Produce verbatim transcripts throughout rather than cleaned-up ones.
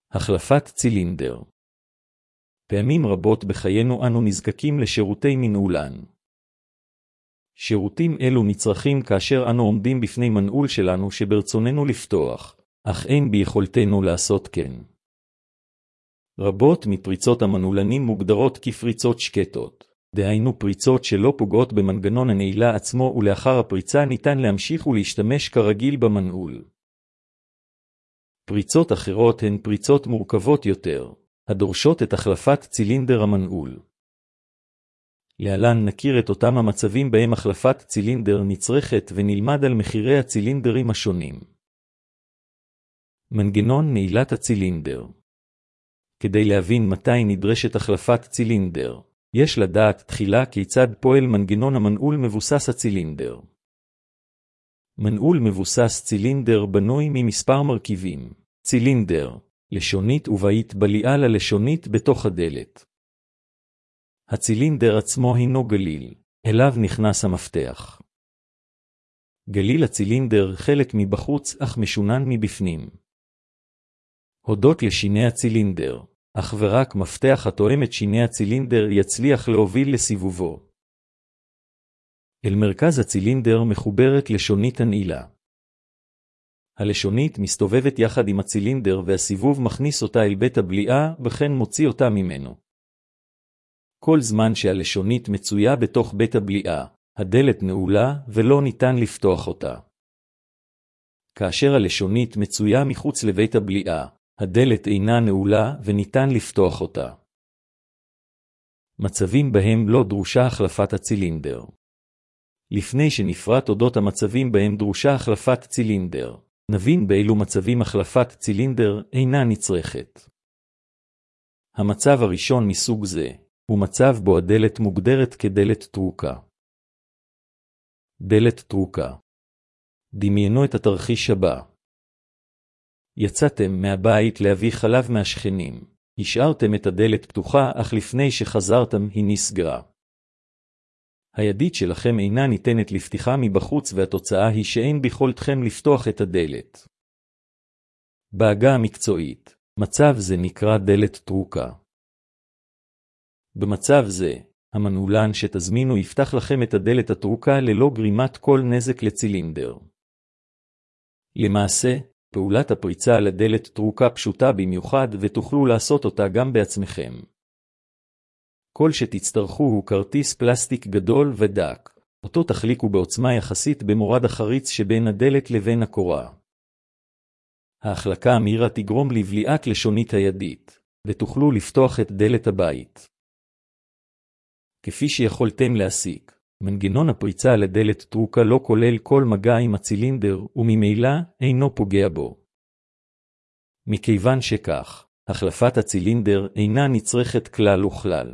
החלפת צילינדר. פעמים רבות בחיינו אנו נזקקים לשירותי מנעולן. שירותים אלו נצרכים כאשר אנו עומדים בפני מנעול שלנו שברצוננו לפתוח, אך אין ביכולתנו לעשות כן. רבות מפריצות המנעולנים מוגדרות כפריצות שקטות, דהיינו פריצות שלא פוגעות במנגנון הנעילה עצמו ולאחר הפריצה ניתן להמשיך ולהשתמש כרגיל במנעול. פריצות אחרות הן פריצות מורכבות יותר, הדורשות את החלפת צילינדר המנעול. להלן נכיר את אותם המצבים בהם החלפת צילינדר נצרכת ונלמד על מחירי הצילינדרים השונים. מנגנון נעילת הצילינדר. כדי להבין מתי נדרשת החלפת צילינדר, יש לדעת תחילה כיצד פועל מנגנון המנעול מבוסס הצילינדר. מנעול מבוסס צילינדר בנוי ממספר מרכיבים. צילינדר, לשונית ובעית בליעה ללשונית בתוך הדלת. הצילינדר עצמו הינו גליל, אליו נכנס המפתח. גליל הצילינדר חלק מבחוץ אך משונן מבפנים. הודות לשיני הצילינדר, אך ורק מפתח התואם את שיני הצילינדר יצליח להוביל לסיבובו. אל מרכז הצילינדר מחוברת לשונית הנעילה. הלשונית מסתובבת יחד עם הצילינדר והסיבוב מכניס אותה אל בית הבליעה וכן מוציא אותה ממנו. כל זמן שהלשונית מצויה בתוך בית הבליעה, הדלת נעולה ולא ניתן לפתוח אותה. כאשר הלשונית מצויה מחוץ לבית הבליעה, הדלת אינה נעולה וניתן לפתוח אותה. מצבים בהם לא דרושה החלפת הצילינדר. לפני שנפרט אודות המצבים בהם דרושה החלפת צילינדר, נבין באילו מצבים החלפת צילינדר אינה נצרכת. המצב הראשון מסוג זה הוא מצב בו הדלת מוגדרת כדלת טרוקה. דלת טרוקה. דמיינו את התרחיש הבא. יצאתם מהבית להביא חלב מהשכנים. השארתם את הדלת פתוחה, אך לפני שחזרתם היא נסגרה. הידית שלכם אינה ניתנת לפתיחה מבחוץ והתוצאה היא שאין ביכולתכם לפתוח את הדלת. בעגה המקצועית, מצב זה נקרא דלת טרוקה. במצב זה, המנעולן שתזמינו יפתח לכם את הדלת הטרוקה ללא גרימת כל נזק לצילינדר. למעשה, פעולת הפריצה על הדלת טרוקה פשוטה במיוחד ותוכלו לעשות אותה גם בעצמכם. כל שתצטרכו הוא כרטיס פלסטיק גדול ודק, אותו תחליקו בעוצמה יחסית במורד החריץ שבין הדלת לבין הקורה. ההחלקה המהירה תגרום לבליעת לשונית הידית, ותוכלו לפתוח את דלת הבית. כפי שיכולתם להסיק, מנגנון הפריצה על הדלת טרוקה לא כולל כל מגע עם הצילינדר וממילא אינו פוגע בו. מכיוון שכך, החלפת הצילינדר אינה נצרכת כלל וכלל.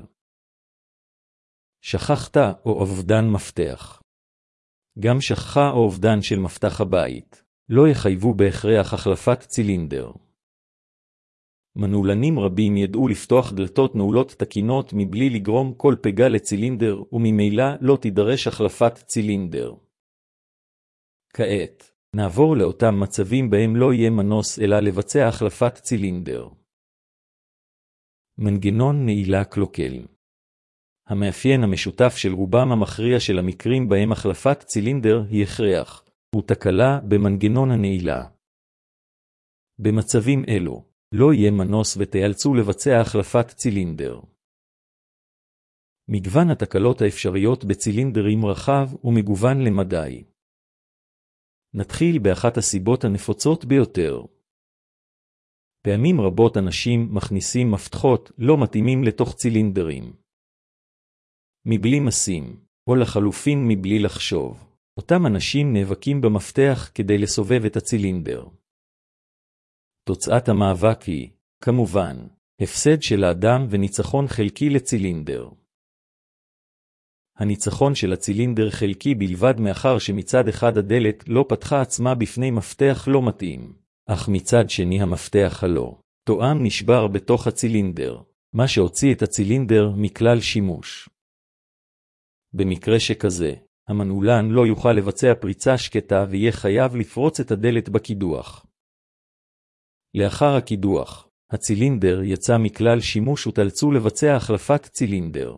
שכחת או אובדן מפתח. גם שכחה או אובדן של מפתח הבית, לא יחייבו בהכרח החלפת צילינדר. מנעולנים רבים ידעו לפתוח דלתות נעולות תקינות מבלי לגרום כל פגע לצילינדר וממילא לא תידרש החלפת צילינדר. כעת, נעבור לאותם מצבים בהם לא יהיה מנוס אלא לבצע החלפת צילינדר. מנגנון נעילה קלוקל. המאפיין המשותף של רובם המכריע של המקרים בהם החלפת צילינדר היא הכרח, הוא תקלה במנגנון הנעילה. במצבים אלו, לא יהיה מנוס ותיאלצו לבצע החלפת צילינדר. מגוון התקלות האפשריות בצילינדרים רחב ומגוון למדי. נתחיל באחת הסיבות הנפוצות ביותר. פעמים רבות אנשים מכניסים מפתחות לא מתאימים לתוך צילינדרים. מבלי משים, או לחלופין מבלי לחשוב, אותם אנשים נאבקים במפתח כדי לסובב את הצילינדר. תוצאת המאבק היא, כמובן, הפסד של האדם וניצחון חלקי לצילינדר. הניצחון של הצילינדר חלקי בלבד מאחר שמצד אחד הדלת לא פתחה עצמה בפני מפתח לא מתאים, אך מצד שני המפתח הלא תואם נשבר בתוך הצילינדר, מה שהוציא את הצילינדר מכלל שימוש. במקרה שכזה, המנעולן לא יוכל לבצע פריצה שקטה ויהיה חייב לפרוץ את הדלת בקידוח. לאחר הקידוח, הצילינדר יצא מכלל שימוש ותאלצו לבצע החלפת צילינדר.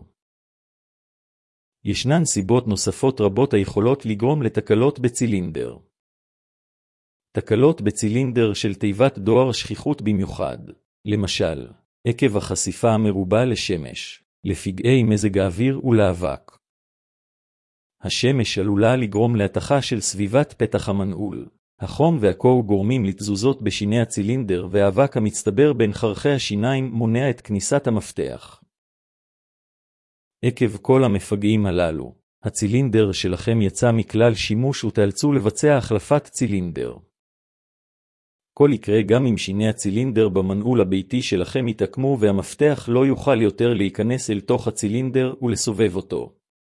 ישנן סיבות נוספות רבות היכולות לגרום לתקלות בצילינדר. תקלות בצילינדר של תיבת דואר שכיחות במיוחד, למשל, עקב החשיפה המרובה לשמש, לפגעי מזג האוויר ולאבק. השמש עלולה לגרום להתחה של סביבת פתח המנעול. החום והקור גורמים לתזוזות בשיני הצילינדר, והאבק המצטבר בין חרכי השיניים מונע את כניסת המפתח. עקב כל המפגעים הללו, הצילינדר שלכם יצא מכלל שימוש ותאלצו לבצע החלפת צילינדר. כל יקרה גם אם שיני הצילינדר במנעול הביתי שלכם יתעקמו והמפתח לא יוכל יותר להיכנס אל תוך הצילינדר ולסובב אותו.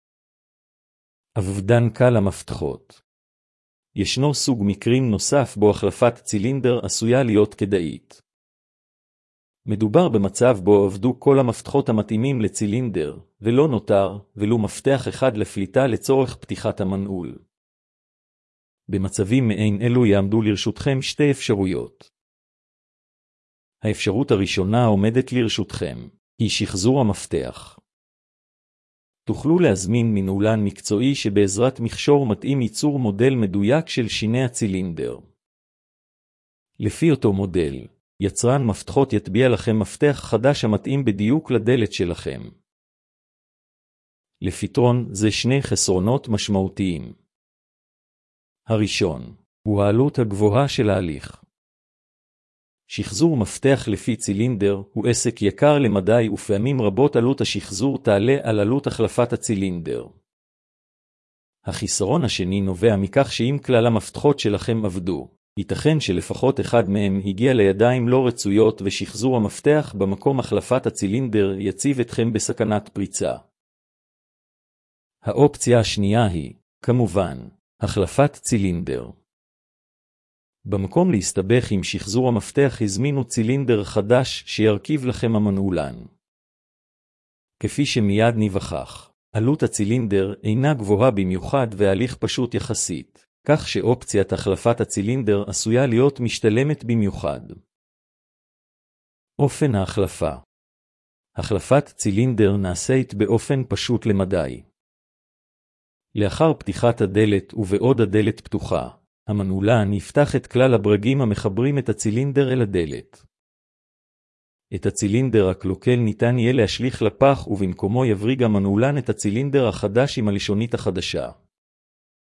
אבדן קל המפתחות. ישנו סוג מקרים נוסף בו החלפת צילינדר עשויה להיות כדאית. מדובר במצב בו עבדו כל המפתחות המתאימים לצילינדר, ולא נותר ולו מפתח אחד לפליטה לצורך פתיחת המנעול. במצבים מעין אלו יעמדו לרשותכם שתי אפשרויות. האפשרות הראשונה עומדת לרשותכם, היא שחזור המפתח. תוכלו להזמין מנעולן מקצועי שבעזרת מכשור מתאים ייצור מודל מדויק של שיני הצילינדר. לפי אותו מודל, יצרן מפתחות יטביע לכם מפתח חדש המתאים בדיוק לדלת שלכם. לפתרון זה שני חסרונות משמעותיים. הראשון, הוא העלות הגבוהה של ההליך. שחזור מפתח לפי צילינדר הוא עסק יקר למדי, ופעמים רבות עלות השחזור תעלה על עלות החלפת הצילינדר. החיסרון השני נובע מכך שאם כלל המפתחות שלכם עבדו, ייתכן שלפחות אחד מהם הגיע לידיים לא רצויות, ושחזור המפתח במקום החלפת הצילינדר יציב אתכם בסכנת פריצה. האופציה השנייה היא, כמובן, החלפת צילינדר. במקום להסתבך עם שחזור המפתח הזמינו צילינדר חדש שירכיב לכם המנעולן. כפי שמיד נבחך, עלות הצילינדר אינה גבוהה במיוחד והליך פשוט יחסית, כך שאופציית החלפת הצילינדר עשויה להיות משתלמת במיוחד. אופן ההחלפה. החלפת צילינדר נעשית באופן פשוט למדי. לאחר פתיחת הדלת ובעוד הדלת פתוחה, המנעולן יפתח את כלל הברגים המחברים את הצילינדר אל הדלת. את הצילינדר הקלוקל ניתן יהיה להשליך לפח, ובמקומו יבריג המנעולן את הצילינדר החדש עם הלשונית החדשה.